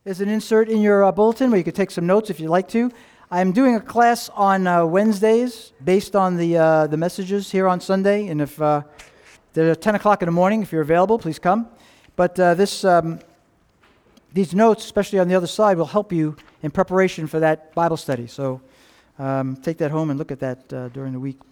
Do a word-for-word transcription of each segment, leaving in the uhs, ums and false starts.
There's an insert in your uh, bulletin where you could take some notes if you'd like to. I'm doing a class on uh, Wednesdays based on the uh, the messages here on Sunday, and if uh, they're ten o'clock in the morning, if you're available, please come. But uh, this um, these notes, especially on the other side, will help you in preparation for that Bible study. So um, take that home and look at that uh, during the week.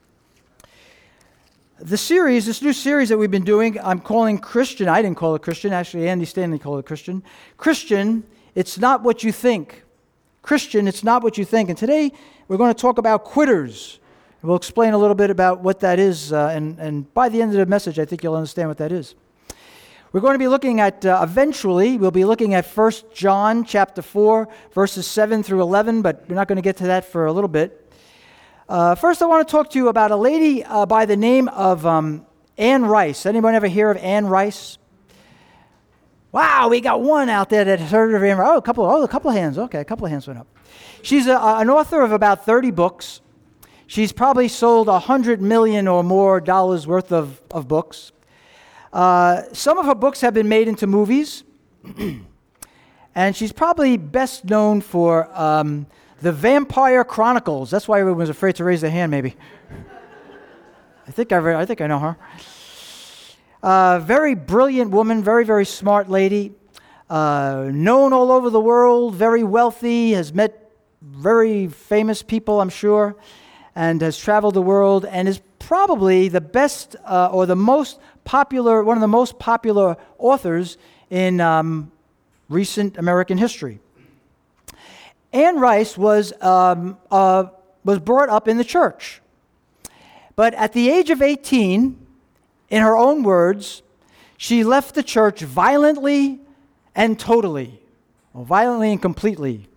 The series, this new series that we've been doing, I'm calling Christian. I didn't call it Christian. Actually, Andy Stanley called it Christian. Christian, it's not what you think. Christian, it's not what you think. And today, we're going to talk about quitters. We'll explain a little bit about what that is. Uh, and, and by the end of the message, I think you'll understand what that is. We're going to be looking at, uh, eventually, we'll be looking at First John chapter four, verses seven through eleven, but we're not going to get to that for a little bit. Uh, first, I want to talk to you about a lady uh, by the name of um, Anne Rice. Anyone ever hear of Anne Rice? Wow, we got one out there that has heard of Anne Rice. Oh, a couple, oh, a couple of hands. Okay, a couple of hands went up. She's a, an author of about thirty books. She's probably sold one hundred million or more dollars worth of, of books. Uh, some of her books have been made into movies. And she's probably best known for Um, The Vampire Chronicles. That's why everyone was afraid to raise their hand, maybe. I think I, re- I think I know her. Uh, very brilliant woman, very, very smart lady. Uh, known all over the world, very wealthy, has met very famous people, I'm sure, and has traveled the world, and is probably the best uh, or the most popular, one of the most popular authors in um, recent American history. Anne Rice was um, uh, was brought up in the church. But at the age of eighteen, in her own words, she left the church violently and totally, or violently and completely.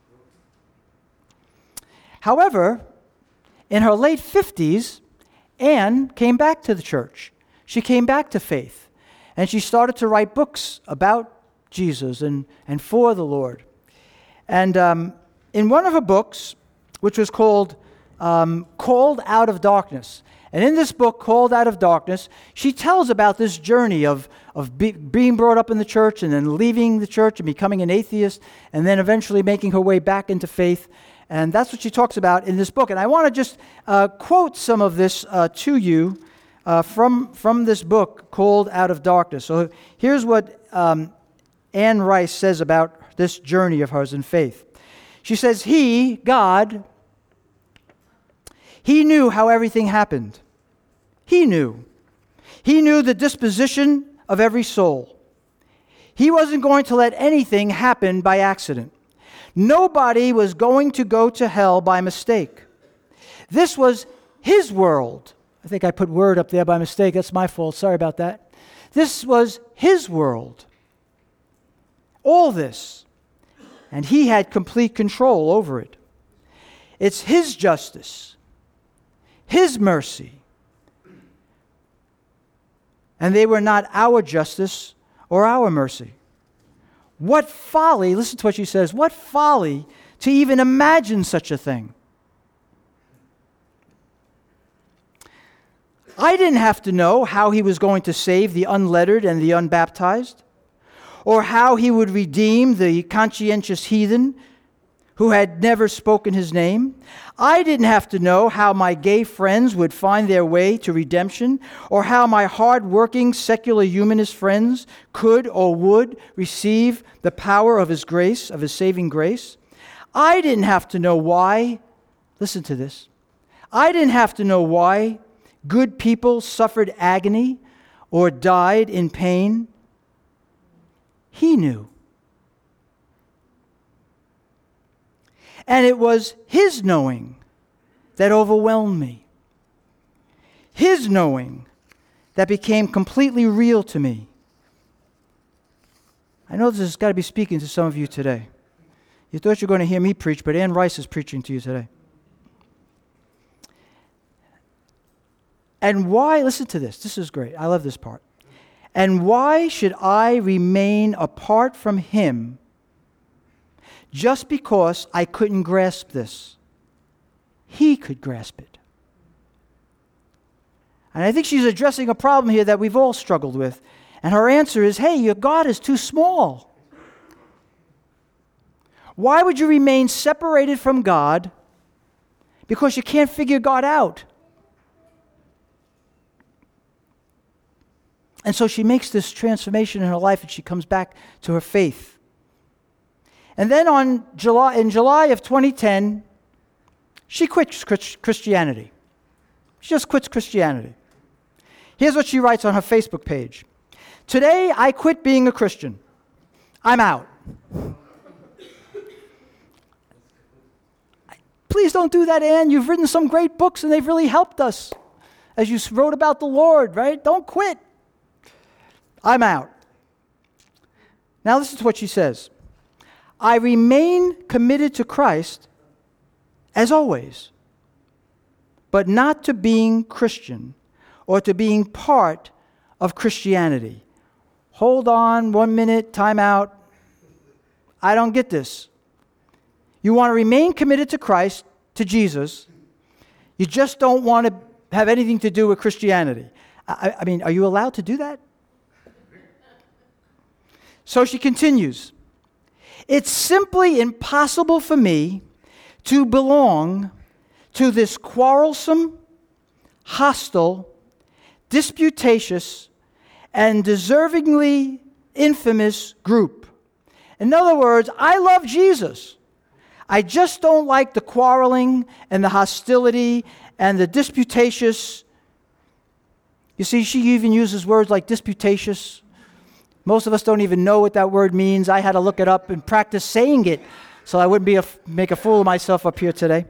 However, in her late fifties, Anne came back to the church. She came back to faith, and she started to write books about Jesus and, and for the Lord. And um, in one of her books, which was called um, Called Out of Darkness, and in this book, Called Out of Darkness, she tells about this journey of, of be, being brought up in the church and then leaving the church and becoming an atheist and then eventually making her way back into faith. And that's what she talks about in this book. And I want to just uh, quote some of this uh, to you uh, from, from this book, Called Out of Darkness. So here's what um, Anne Rice says about this journey of hers in faith. She says, He, God, He knew how everything happened. He knew. He knew the disposition of every soul. He wasn't going to let anything happen by accident. Nobody was going to go to hell by mistake. This was His world. I think I put word up there by mistake. That's my fault. Sorry about that. This was His world. All this. And He had complete control over it. It's His justice, His mercy. And they were not our justice or our mercy. What folly, listen to what she says, what folly to even imagine such a thing. I didn't have to know how He was going to save the unlettered and the unbaptized, or how He would redeem the conscientious heathen who had never spoken His name. I didn't have to know how my gay friends would find their way to redemption, or how my hard-working secular humanist friends could or would receive the power of His grace, of His saving grace. I didn't have to know why, listen to this, I didn't have to know why good people suffered agony or died in pain. He knew. And it was His knowing that overwhelmed me. His knowing that became completely real to me. I know this has got to be speaking to some of you today. You thought you were going to hear me preach, but Anne Rice is preaching to you today. And why, listen to this, this is great, I love this part. And why should I remain apart from Him just because I couldn't grasp this? He could grasp it. And I think she's addressing a problem here that we've all struggled with. And her answer is, hey, your God is too small. Why would you remain separated from God because you can't figure God out? And so she makes this transformation in her life, and she comes back to her faith. And then on July, in July of twenty ten, she quits Christianity. She just quits Christianity. Here's what she writes on her Facebook page. Today, I quit being a Christian. I'm out. Please don't do that, Ann. You've written some great books, and they've really helped us as you wrote about the Lord, right? Don't quit. I'm out. Now listen to what she says. I remain committed to Christ as always, but not to being Christian or to being part of Christianity. Hold on, one minute, time out. I don't get this. You want to remain committed to Christ, to Jesus. You just don't want to have anything to do with Christianity. I, I mean, are you allowed to do that? So she continues. It's simply impossible for me to belong to this quarrelsome, hostile, disputatious, and deservingly infamous group. In other words, I love Jesus. I just don't like the quarreling and the hostility and the disputatious. You see, she even uses words like disputatious. Most of us don't even know what that word means. I had to look it up and practice saying it so I wouldn't be a, make a fool of myself up here today.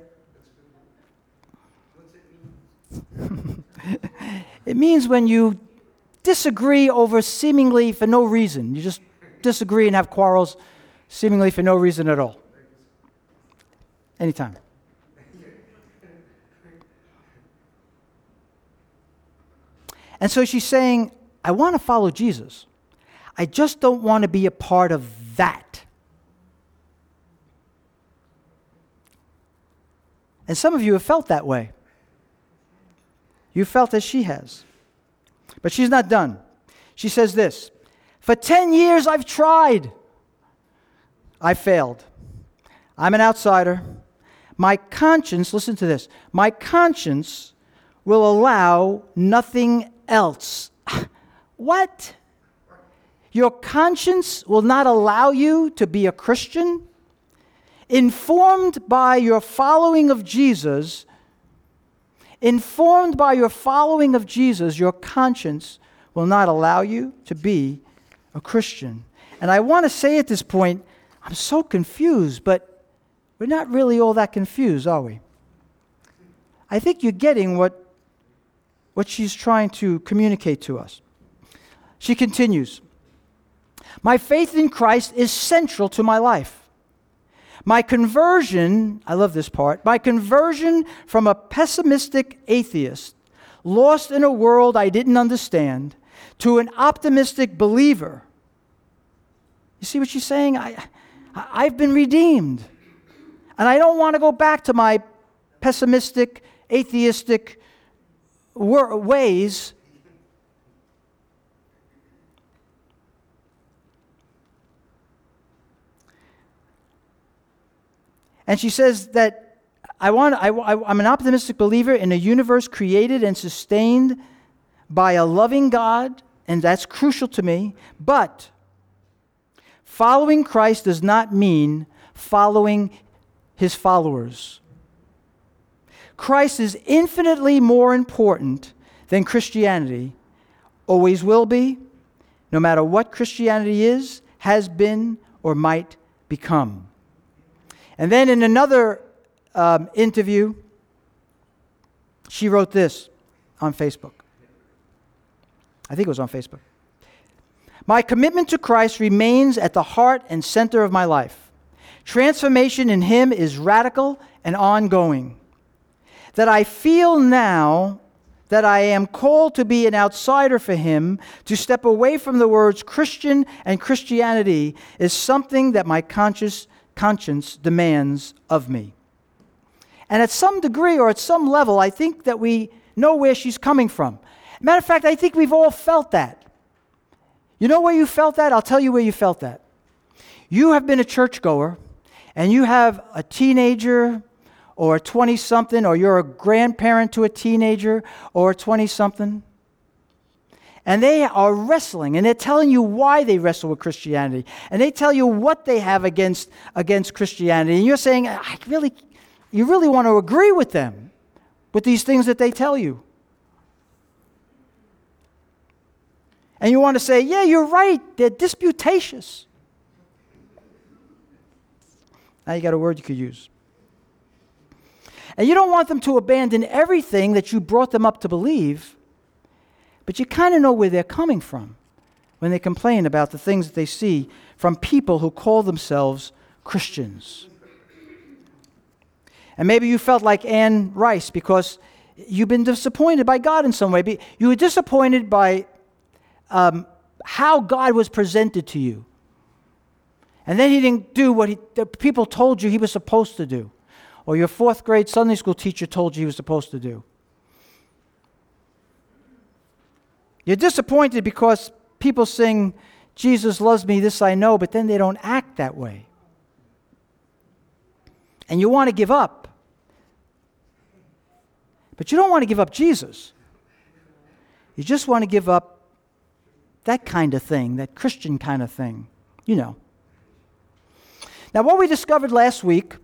It means when you disagree over seemingly for no reason. You just disagree and have quarrels seemingly for no reason at all. Anytime. And so she's saying, I want to follow Jesus. I just don't want to be a part of that. And some of you have felt that way. You felt as she has. But she's not done. She says this, for ten years I've tried. I failed. I'm an outsider. My conscience, listen to this, my conscience will allow nothing else. What? Your conscience will not allow you to be a Christian? Informed by your following of Jesus, informed by your following of Jesus, your conscience will not allow you to be a Christian. And I want to say at this point, I'm so confused, but we're not really all that confused, are we? I think you're getting what, what she's trying to communicate to us. She continues, my faith in Christ is central to my life. My conversion, I love this part, my conversion from a pessimistic atheist, lost in a world I didn't understand, to an optimistic believer. You see what she's saying? I, I've been redeemed. And I don't want to go back to my pessimistic, atheistic ways. And she says that I want, I, I, I'm an optimistic believer in a universe created and sustained by a loving God, and that's crucial to me. But following Christ does not mean following his followers. Christ is infinitely more important than Christianity, always will be, no matter what Christianity is, has been, or might become. And then in another um, interview, she wrote this on Facebook. I think it was on Facebook. My commitment to Christ remains at the heart and center of my life. Transformation in him is radical and ongoing. That I feel now that I am called to be an outsider for him, to step away from the words Christian and Christianity, is something that my conscious conscience demands of me. And at some degree or at some level, I think that we know where she's coming from. Matter of fact, I think we've all felt that. You know where you felt that? I'll tell you where you felt that. You have been a churchgoer, and you have a teenager or a twenty-something, or you're a grandparent to a teenager or a twenty-something, and they are wrestling, and they're telling you why they wrestle with Christianity, and they tell you what they have against, against Christianity, and you're saying, I really, you really want to agree with them, with these things that they tell you. And you want to say, yeah, you're right, they're disputatious. Now you got a word you could use. And you don't want them to abandon everything that you brought them up to believe, but you kind of know where they're coming from when they complain about the things that they see from people who call themselves Christians. And maybe you felt like Anne Rice because you've been disappointed by God in some way. You were disappointed by um, how God was presented to you. And then he didn't do what he, the people told you he was supposed to do, or your fourth grade Sunday school teacher told you he was supposed to do. You're disappointed because people sing, Jesus loves me, this I know, but then they don't act that way. And you want to give up. But you don't want to give up Jesus. You just want to give up that kind of thing, that Christian kind of thing, you know. Now, what we discovered last week,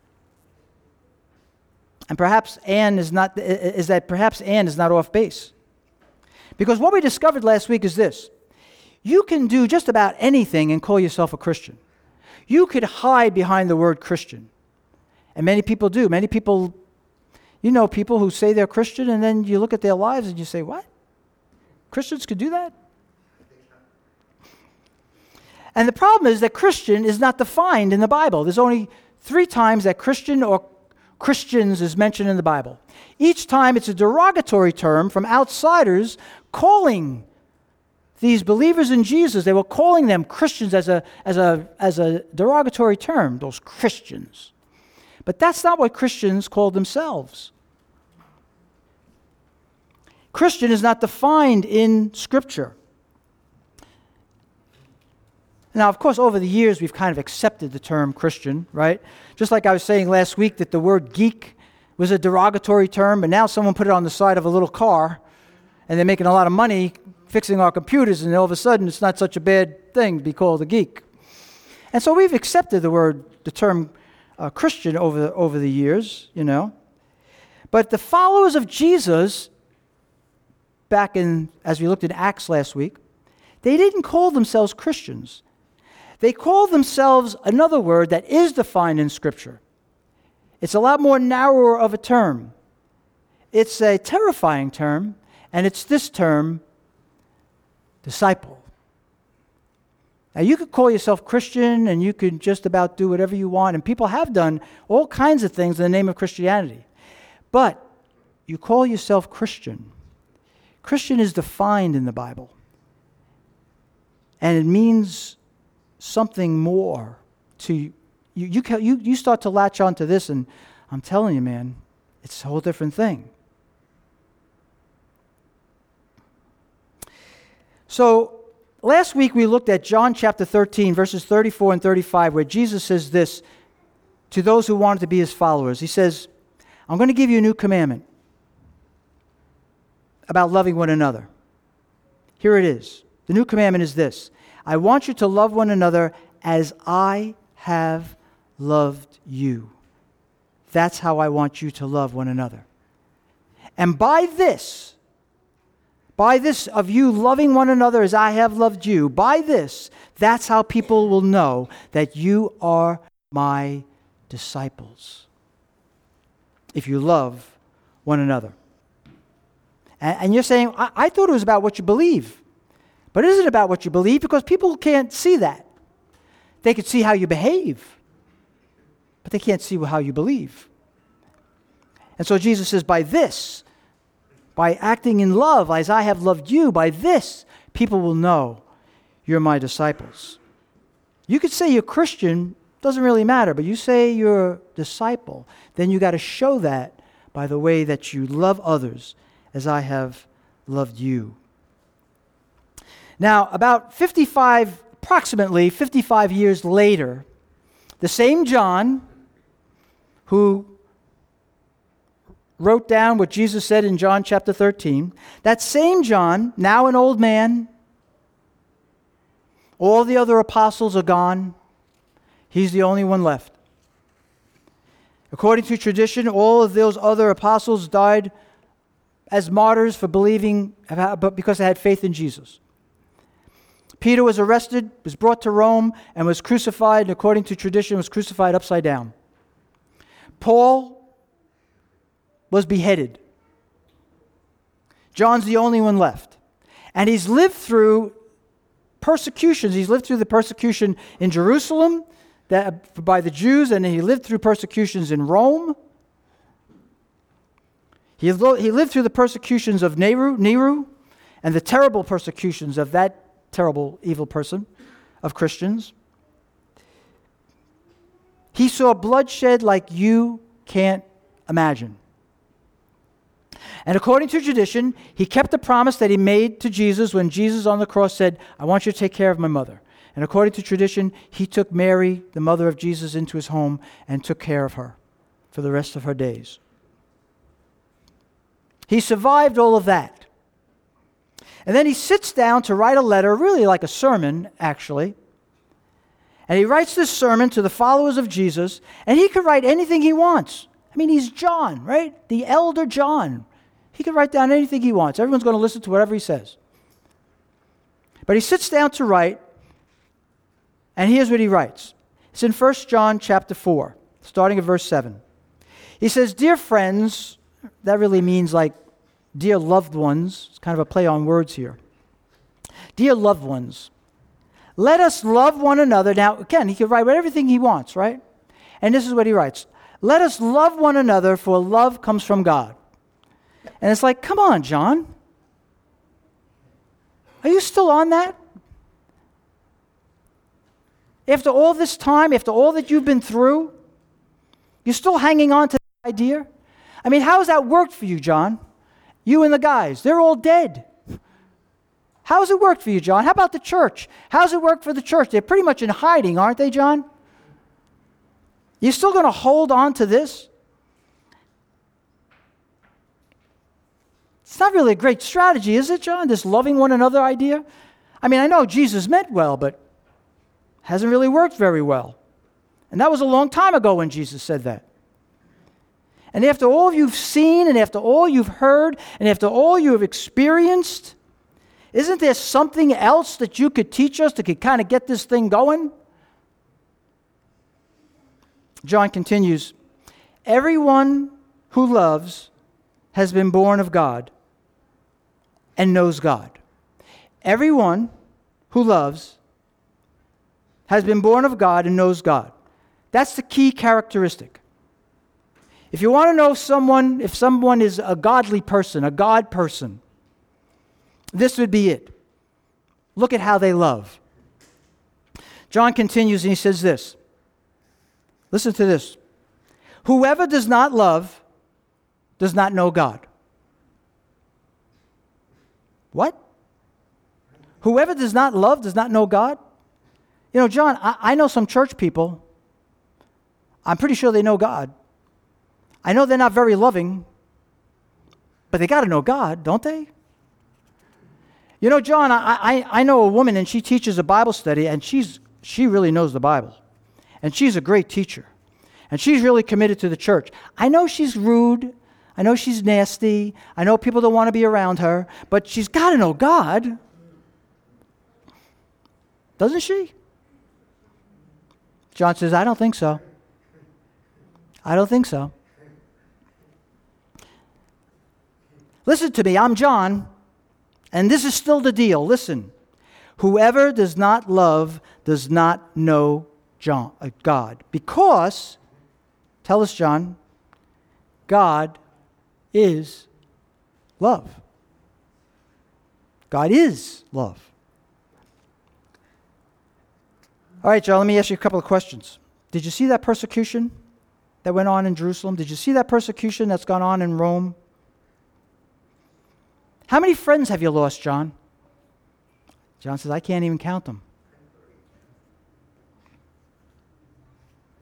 and perhaps Anne is not, is that perhaps Anne is not off base. Because what we discovered last week is this. You can do just about anything and call yourself a Christian. You could hide behind the word Christian. And many people do. Many people, you know people who say they're Christian, and then you look at their lives and you say, what? Christians could do that? And the problem is that Christian is not defined in the Bible. There's only three times that Christian or Christians is mentioned in the Bible. Each time it's a derogatory term from outsiders calling these believers in Jesus. They were calling them Christians as a, as a, as a derogatory term, those Christians. But that's not what Christians call themselves. Christian is not defined in Scripture. Now, of course, over the years, we've kind of accepted the term Christian, right? Just like I was saying last week that the word geek was a derogatory term, but now someone put it on the side of a little car, and they're making a lot of money fixing our computers, and all of a sudden, it's not such a bad thing to be called a geek. And so we've accepted the word, the term uh, Christian over the, over the years, you know. But the followers of Jesus, back in, as we looked at Acts last week, they didn't call themselves Christians. They call themselves another word that is defined in Scripture. It's a lot more narrower of a term. It's a terrifying term, and it's this term, disciple. Now, you could call yourself Christian, and you could just about do whatever you want, and people have done all kinds of things in the name of Christianity. But you call yourself Christian. Christian is defined in the Bible, and it means something more to you. You, you. You start to latch onto this, and I'm telling you, man, it's a whole different thing. So, last week we looked at John chapter thirteen, verses thirty-four and thirty-five, where Jesus says this to those who wanted to be his followers. He says, I'm going to give you a new commandment about loving one another. Here it is. The new commandment is this. I want you to love one another as I have loved you. That's how I want you to love one another. And by this, by this of you loving one another as I have loved you, by this, that's how people will know that you are my disciples. If you love one another. And, and you're saying, I, I thought it was about what you believe. But it isn't about what you believe because people can't see that. They can see how you behave, but they can't see how you believe. And so Jesus says, by this, by acting in love as I have loved you, by this, people will know you're my disciples. You could say you're Christian, doesn't really matter, but you say you're a disciple, then you got to show that by the way that you love others as I have loved you. Now, about fifty-five, approximately fifty-five years later, The same John who wrote down what Jesus said in John chapter thirteen, that same John, now an old man, all the other apostles are gone. He's the only one left. According to tradition, all of those other apostles died as martyrs for believing, but because they had faith in Jesus. Peter was arrested, was brought to Rome, and was crucified, and according to tradition, was crucified upside down. Paul was beheaded. John's the only one left. And he's lived through persecutions. He's lived through the persecution in Jerusalem that, by the Jews, and he lived through persecutions in Rome. He, lo- he lived through the persecutions of Nero, Nero and the terrible persecutions of that terrible, evil person, of Christians. He saw bloodshed like you can't imagine. And according to tradition, he kept the promise that he made to Jesus when Jesus on the cross said, I want you to take care of my mother. And according to tradition, he took Mary, the mother of Jesus, into his home and took care of her for the rest of her days. He survived all of that. And then he sits down to write a letter, really like a sermon, actually. And he writes this sermon to the followers of Jesus, and he could write anything he wants. I mean, he's John, right? The elder John. He can write down anything he wants. Everyone's going to listen to whatever he says. But he sits down to write, and here's what he writes. It's in First John chapter four, starting at verse seven. He says, Dear friends, that really means like dear loved ones. It's kind of a play on words here. Dear loved ones, let us love one another. Now, again, he could write everything he wants, right? And this is what he writes. Let us love one another, for love comes from God. And it's like, come on, John. Are you still on that? After all this time, after all that you've been through, you're still hanging on to the idea? I mean, how has that worked for you, John? You and the guys, they're all dead. How has it worked for you, John? How about the church? How's it work for the church? They're pretty much in hiding, aren't they, John? You're still going to hold on to this? It's not really a great strategy, is it, John? This loving one another idea? I mean, I know Jesus meant well, but hasn't really worked very well. And that was a long time ago when Jesus said that. And after all you've seen, and after all you've heard, and after all you have experienced, isn't there something else that you could teach us that could kind of get this thing going? John continues, everyone who loves has been born of God and knows God. Everyone who loves has been born of God and knows God. That's the key characteristic. If you want to know someone, if someone is a godly person, a God person, this would be it. Look at how they love. John continues and he says this. Listen to this. Whoever does not love does not know God. What? Whoever does not love does not know God? You know, John, I, I know some church people. I'm pretty sure they know God. I know they're not very loving, but they got to know God, don't they? You know, John, I, I, I know a woman, and she teaches a Bible study, and she's she really knows the Bible. And she's a great teacher. And she's really committed to the church. I know she's rude. I know she's nasty. I know people don't want to be around her. But she's got to know God. Doesn't she? John says, I don't think so. I don't think so. Listen to me, I'm John, and this is still the deal. Listen, whoever does not love does not know John, uh, God. Because, tell us, John, God is love. God is love. All right, John, let me ask you a couple of questions. Did you see that persecution that went on in Jerusalem? Did you see that persecution that's gone on in Rome? How many friends have you lost, John? John says, I can't even count them.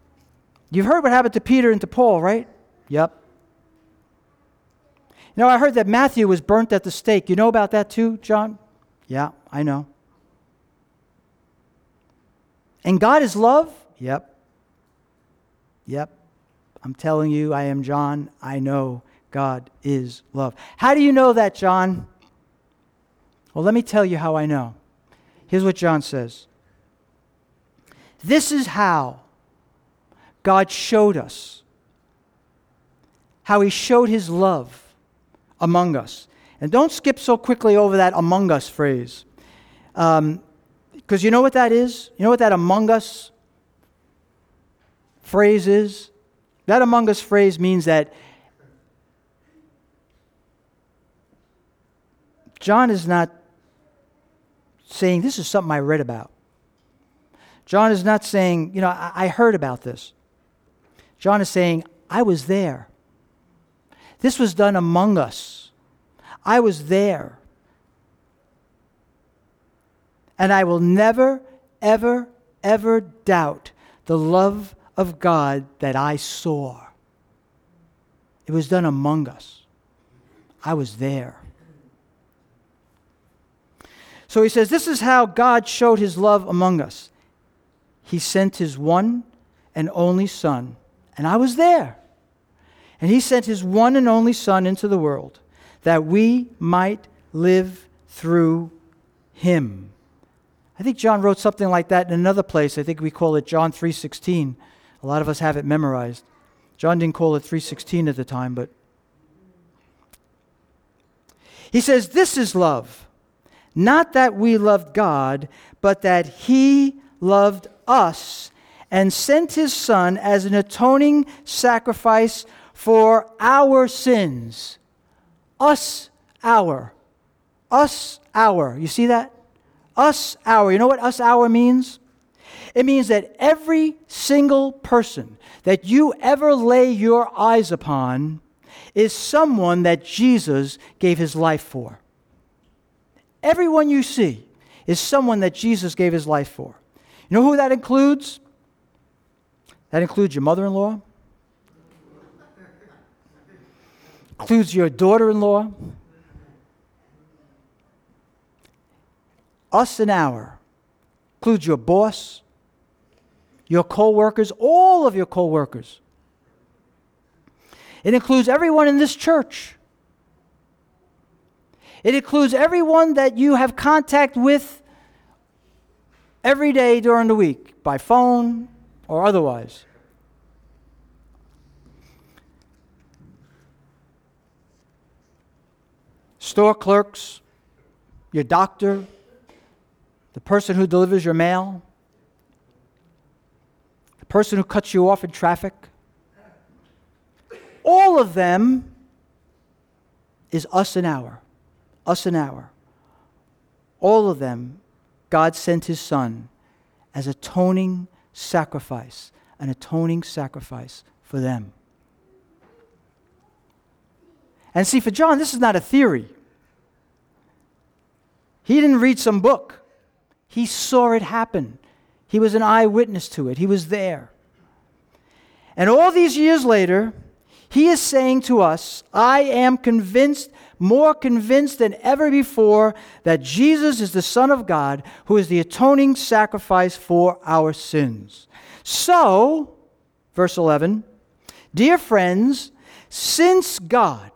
You've heard what happened to Peter and to Paul, right? Yep. You know, I heard that Matthew was burnt at the stake. You know about that too, John? Yeah, I know. And God is love? Yep. Yep. I'm telling you, I am John. I know God is love. How do you know that, John? Well, let me tell you how I know. Here's what John says. This is how God showed us, how he showed his love among us. And don't skip so quickly over that among us phrase. Um, because you know what that is? You know what that among us phrase is? That among us phrase means that John is not saying, this is something I read about. John is not saying, you know, I, I heard about this. John is saying, I was there. This was done among us. I was there. And I will never, ever, ever doubt the love of God that I saw. It was done among us. I was there. So he says, this is how God showed his love among us. He sent his one and only Son, and I was there. And he sent his one and only Son into the world that we might live through him. I think John wrote something like that in another place. I think we call it John three sixteen. A lot of us have it memorized. John didn't call it three sixteen at the time, but he says, this is love. Not that we loved God, but that he loved us and sent his Son as an atoning sacrifice for our sins. Us, our. Us, our. You see that? Us, our. You know what us, our means? It means that every single person that you ever lay your eyes upon is someone that Jesus gave his life for. Everyone you see is someone that Jesus gave his life for. You know who that includes? That includes your mother-in-law. Includes your daughter-in-law. Us and our. Includes your boss, your co-workers, all of your co-workers. It includes everyone in this church. It includes everyone that you have contact with every day during the week, by phone or otherwise. Store clerks, your doctor, the person who delivers your mail, the person who cuts you off in traffic. All of them is us and our. Us and our. All of them, God sent his Son as atoning sacrifice, an atoning sacrifice for them. And see, for John, this is not a theory. He didn't read some book. He saw it happen. He was an eyewitness to it. He was there. And all these years later, he is saying to us, I am convinced, more convinced than ever before, that Jesus is the Son of God, who is the atoning sacrifice for our sins. So, verse eleven, dear friends, since God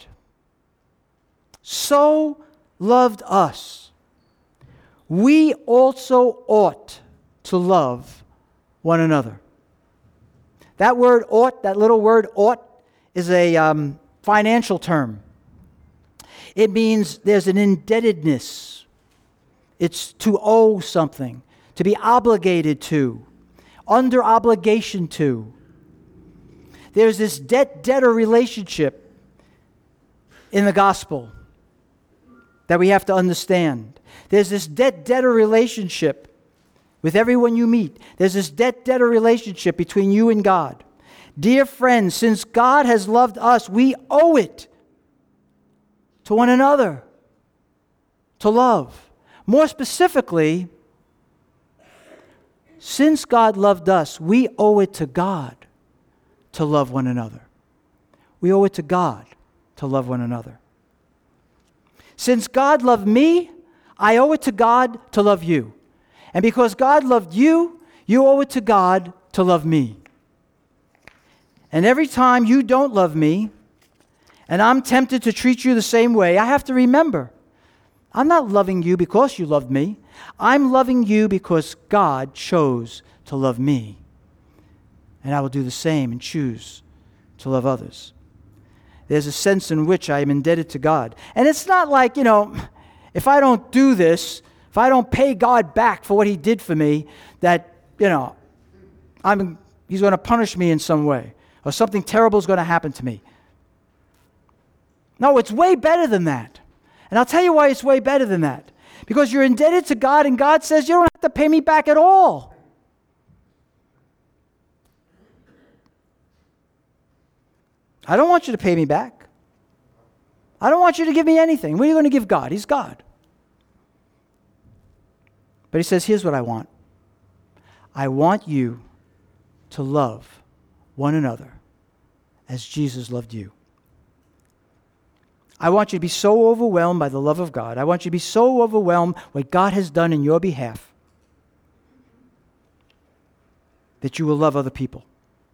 so loved us, we also ought to love one another. That word ought, that little word ought, is a um, financial term. It means there's an indebtedness. It's to owe something, to be obligated to, under obligation to. There's this debt-debtor relationship in the gospel that we have to understand. There's this debt-debtor relationship with everyone you meet. There's this debt-debtor relationship between you and God. Dear friends, since God has loved us, we owe it to one another to love. More specifically, since God loved us, we owe it to God to love one another. We owe it to God to love one another. Since God loved me, I owe it to God to love you. And because God loved you, you owe it to God to love me. And every time you don't love me, and I'm tempted to treat you the same way, I have to remember, I'm not loving you because you loved me. I'm loving you because God chose to love me. And I will do the same and choose to love others. There's a sense in which I am indebted to God. And it's not like, you know, if I don't do this, if I don't pay God back for what he did for me, that, you know, I'm, he's going to punish me in some way, or something terrible is going to happen to me. No, it's way better than that. And I'll tell you why it's way better than that. Because you're indebted to God, and God says, you don't have to pay me back at all. I don't want you to pay me back. I don't want you to give me anything. What are you going to give God? He's God. But he says, here's what I want. I want you to love one another as Jesus loved you. I want you to be so overwhelmed by the love of God. I want you to be so overwhelmed what God has done in your behalf that you will love other people.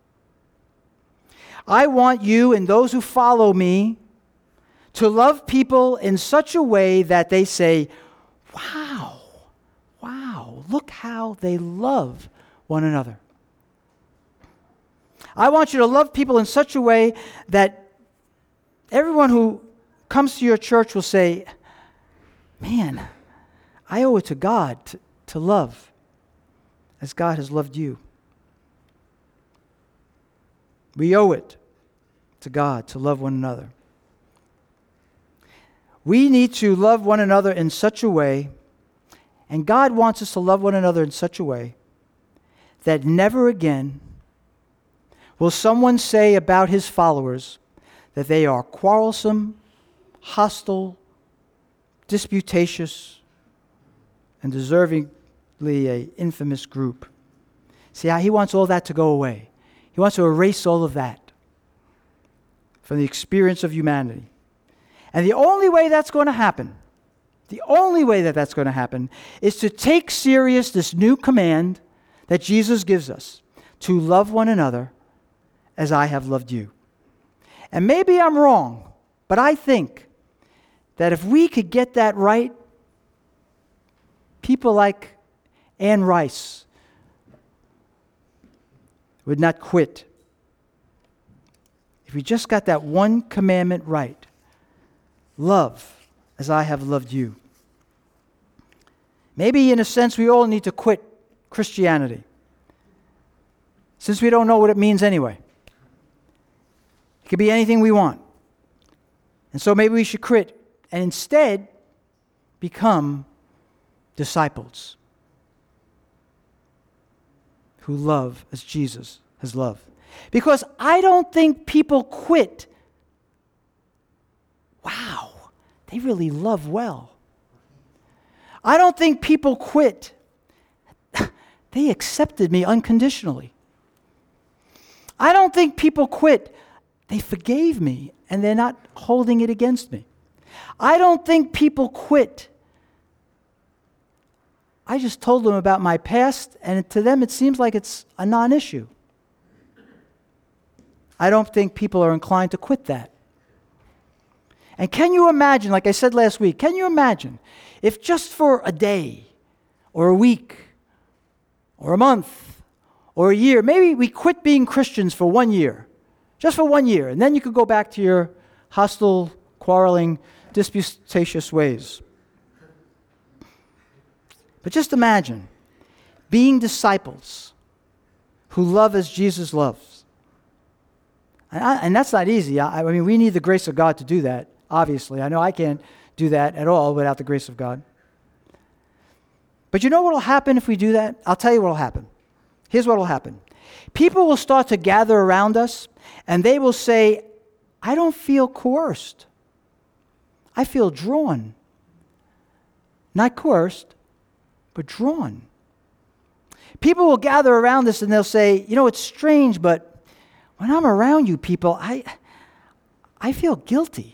I want you and those who follow me to love people in such a way that they say, wow, wow, look how they love one another. I want you to love people in such a way that everyone who comes to your church will say, man, I owe it to God to, to love as God has loved you. We owe it to God to love one another. We need to love one another in such a way, and God wants us to love one another in such a way that never again will someone say about his followers that they are quarrelsome, hostile, disputatious, and deservingly an infamous group. See, he wants all that to go away. He wants to erase all of that from the experience of humanity. And the only way that's going to happen, the only way that that's going to happen is to take serious this new command that Jesus gives us, to love one another as I have loved you. And maybe I'm wrong, but I think that if we could get that right, people like Anne Rice would not quit. If we just got that one commandment right, love as I have loved you. Maybe in a sense we all need to quit Christianity, since we don't know what it means anyway. It could be anything we want. And so maybe we should quit and instead become disciples who love as Jesus has loved. Because I don't think people quit. Wow, they really love well. I don't think people quit. They accepted me unconditionally. I don't think people quit. They forgave me and they're not holding it against me. I don't think people quit. I just told them about my past, and to them it seems like it's a non-issue. I don't think people are inclined to quit that. And can you imagine, like I said last week, can you imagine if just for a day or a week or a month or a year, maybe we quit being Christians for one year, just for one year, and then you could go back to your hostile, quarreling, disputatious ways. But just imagine being disciples who love as Jesus loves. And, I, and that's not easy. I, I mean, we need the grace of God to do that, obviously. I know I can't do that at all without the grace of God. But you know what will happen if we do that? I'll tell you what will happen. Here's what will happen. People will start to gather around us, and they will say, I don't feel coerced. I feel drawn. Not coerced, but drawn. People will gather around us and they'll say, you know, it's strange, but when I'm around you people, I, I feel guilty.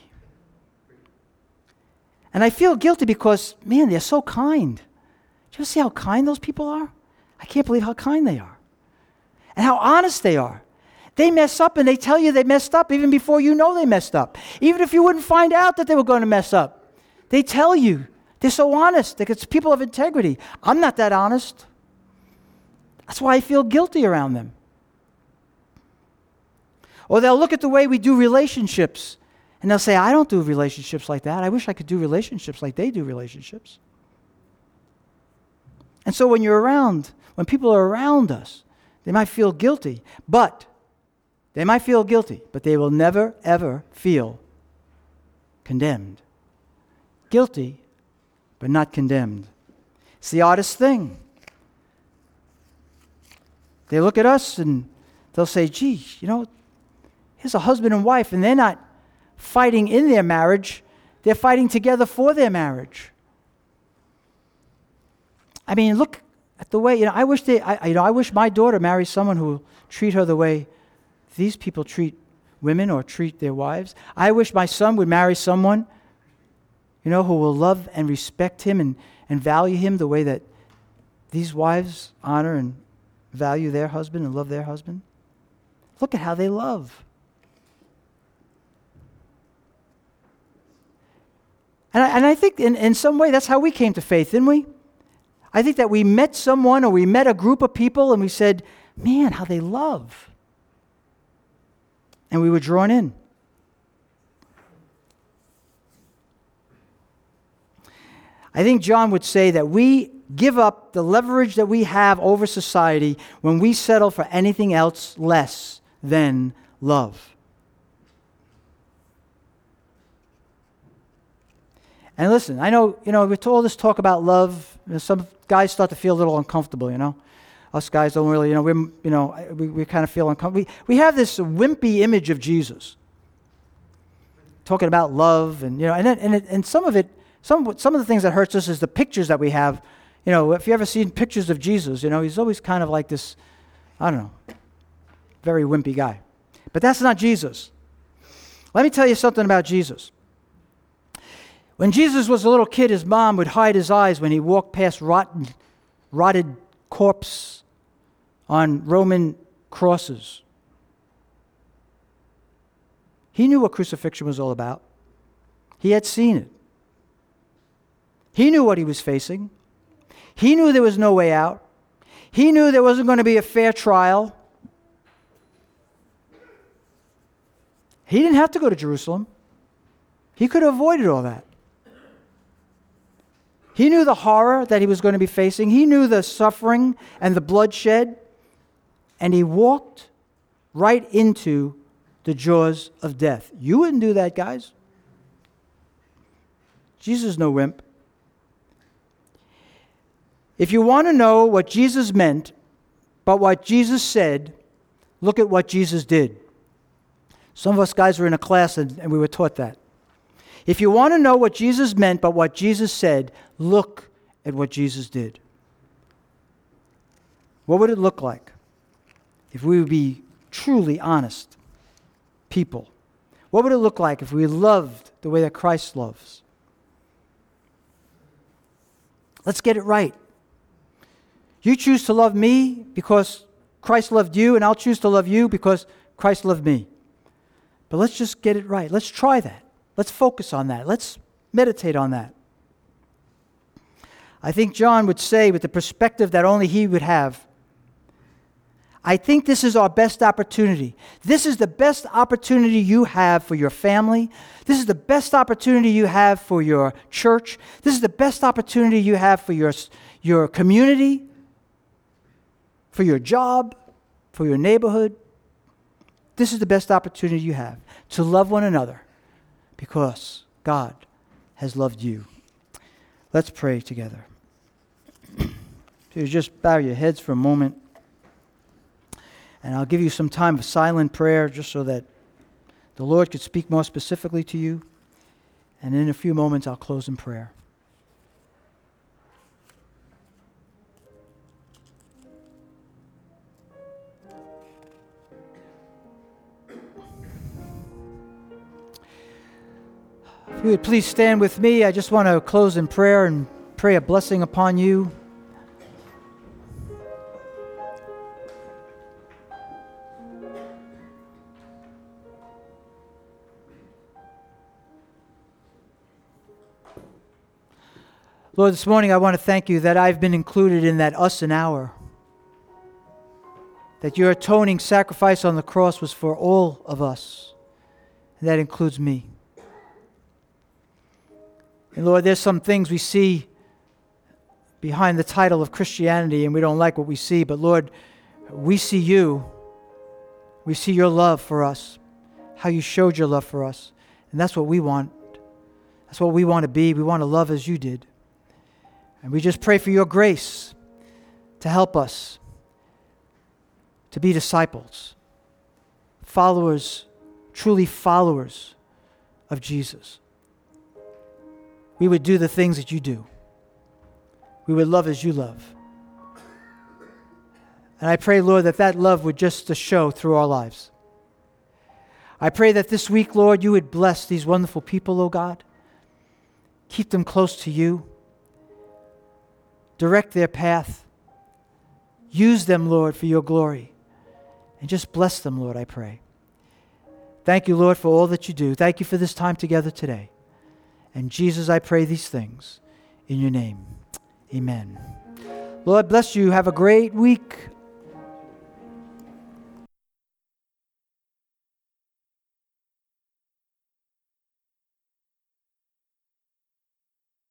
And I feel guilty because, man, they're so kind. Do you ever see how kind those people are? I can't believe how kind they are. And how honest they are. They mess up and they tell you they messed up even before you know they messed up. Even if you wouldn't find out that they were going to mess up. They tell you. They're so honest. It's people of integrity. I'm not that honest. That's why I feel guilty around them. Or they'll look at the way we do relationships and they'll say, I don't do relationships like that. I wish I could do relationships like they do relationships. And so when you're around, when people are around us, they might feel guilty, but they might feel guilty, but they will never, ever feel condemned. Guilty, but not condemned. It's the oddest thing. They look at us and they'll say, gee, you know, here's a husband and wife, and they're not fighting in their marriage. They're fighting together for their marriage. I mean, look at the way, you know, I wish they, I, you know, I wish my daughter marries someone who will treat her the way these people treat women or treat their wives. I wish my son would marry someone, you know, who will love and respect him and, and value him the way that these wives honor and value their husband and love their husband. Look at how they love. And I, and I think in, in some way that's how we came to faith, didn't we? I think that we met someone or we met a group of people and we said, man, how they love. And we were drawn in. I think John would say that we give up the leverage that we have over society when we settle for anything else less than love. And listen, I know, you know, with all this talk about love, you know, some guys start to feel a little uncomfortable, you know. Us guys don't really, you know, we're, you know, we, we kind of feel uncomfortable. We, we have this wimpy image of Jesus. Talking about love and, you know, and, and, it, and some of it, some, some of the things that hurts us is the pictures that we have. You know, if you ever seen pictures of Jesus, you know, he's always kind of like this, I don't know, very wimpy guy. But that's not Jesus. Let me tell you something about Jesus. When Jesus was a little kid, his mom would hide his eyes when he walked past rotten, rotted corpse on Roman crosses. He knew what crucifixion was all about. He had seen it. He knew what he was facing. He knew there was no way out. He knew there wasn't going to be a fair trial. He didn't have to go to Jerusalem. He could have avoided all that. He knew the horror that he was going to be facing. He knew the suffering and the bloodshed. And he walked right into the jaws of death. You wouldn't do that, guys. Jesus is no wimp. If you want to know what Jesus meant, but what Jesus said, look at what Jesus did. Some of us guys were in a class and, and we were taught that. If you want to know what Jesus meant, but what Jesus said, look at what Jesus did. What would it look like if we would be truly honest people? What would it look like if we loved the way that Christ loves? Let's get it right. You choose to love me because Christ loved you, and I'll choose to love you because Christ loved me. But let's just get it right. Let's try that. Let's focus on that. Let's meditate on that. I think John would say, with the perspective that only he would have, I think this is our best opportunity. This is the best opportunity you have for your family. This is the best opportunity you have for your church. This is the best opportunity you have for your, your community, for your job, for your neighborhood. This is the best opportunity you have to love one another because God has loved you. Let's pray together. So you just bow your heads for a moment. And I'll give you some time of silent prayer just so that the Lord could speak more specifically to you. And in a few moments, I'll close in prayer. you would please stand with me. I just want to close in prayer and pray a blessing upon you. Lord, this morning I want to thank you that I've been included in that us and our. That your atoning sacrifice on the cross was for all of us. And that includes me. And Lord, there's some things we see behind the title of Christianity and we don't like what we see. But Lord, we see you. We see your love for us. How you showed your love for us. And that's what we want. That's what we want to be. We want to love as you did. And we just pray for your grace to help us to be disciples, followers, truly followers of Jesus. We would do the things that you do. We would love as you love. And I pray, Lord, that that love would just to show through our lives. I pray that this week, Lord, you would bless these wonderful people, oh God. Keep them close to you. Direct their path. Use them, Lord, for your glory. And just bless them, Lord, I pray. Thank you, Lord, for all that you do. Thank you for this time together today. And Jesus, I pray these things in your name. Amen. Lord bless you. Have a great week.